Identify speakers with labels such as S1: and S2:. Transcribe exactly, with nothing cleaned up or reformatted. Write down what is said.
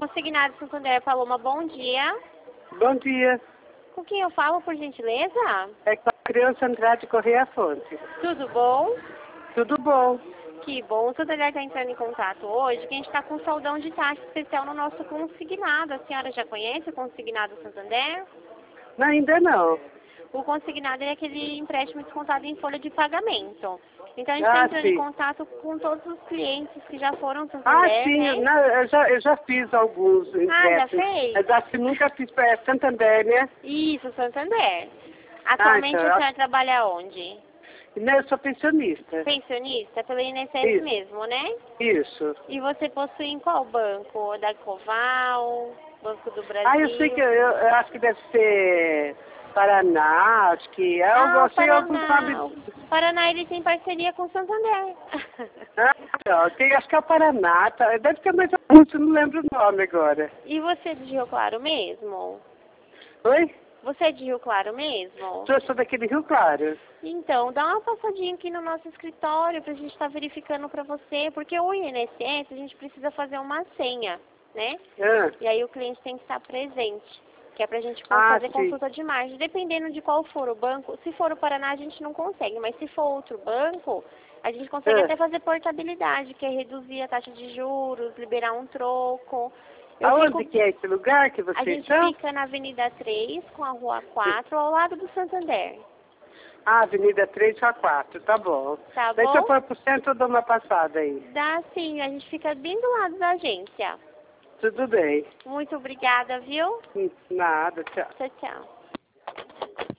S1: Consignado Santander, Paloma, bom dia.
S2: Bom dia.
S1: Com quem eu falo, por gentileza?
S2: É com a criança Andrade Correia Fonte.
S1: Tudo bom?
S2: Tudo bom.
S1: Que bom. O Santander está entrando em contato hoje, que a gente está com um saldão de taxa especial no nosso consignado. A senhora já conhece o consignado Santander?
S2: Não, ainda não.
S1: O consignado é aquele empréstimo descontado em folha de pagamento. Então a gente está
S2: Ah,
S1: entrando
S2: sim.
S1: em contato com todos os clientes que já foram
S2: Ah,
S1: Santander,
S2: sim,
S1: né?
S2: não, eu, já, eu já fiz alguns
S1: Ah, já
S2: empréstimos.
S1: fez?
S2: Mas acho que nunca fiz para Santander, né?
S1: Isso, Santander. Atualmente
S2: então,
S1: a senhora trabalha onde?
S2: Não, eu sou pensionista.
S1: Pensionista? Pelo I N S S
S2: Isso.
S1: mesmo, né?
S2: Isso.
S1: E você possui em qual banco? Da Coval? Banco do Brasil?
S2: Ah, eu sei que, eu, eu acho que deve ser Paraná, acho que é algo
S1: Ah, o
S2: assim, algum
S1: Paraná.
S2: nome.
S1: O Paraná, ele tem parceria com o Santander.
S2: Ah, não, tem, acho que é o Paraná, tá? Deve ter mais alguns, eu não lembro o nome agora.
S1: E você é de Rio Claro mesmo?
S2: Oi?
S1: Você é de Rio Claro mesmo?
S2: Eu sou daqui de Rio Claro.
S1: Então, dá uma passadinha aqui no nosso escritório pra gente estar verificando pra você, porque o I N S S a gente precisa fazer uma senha, né?
S2: Ah,
S1: E aí o cliente tem que estar presente, que é pra gente
S2: Ah,
S1: fazer
S2: sim.
S1: consulta de margem. Dependendo de qual for o banco, se for o Paraná a gente não consegue, mas se for outro banco, a gente consegue
S2: Ah.
S1: até fazer portabilidade, que é reduzir a taxa de juros, liberar um troco. Eu
S2: Aonde
S1: fico-
S2: que é esse lugar que
S1: A
S2: vocês
S1: gente
S2: estão?
S1: fica na Avenida três com a Rua quatro, ao lado do Santander.
S2: Ah, Avenida três a quatro, tá bom.
S1: Tá
S2: Daí se eu
S1: bom?
S2: for pro centro, eu dou uma passada aí.
S1: Dá sim, a gente fica bem do lado da agência.
S2: Tudo bem.
S1: Muito obrigada, viu?
S2: Nada, tchau.
S1: Tchau, tchau.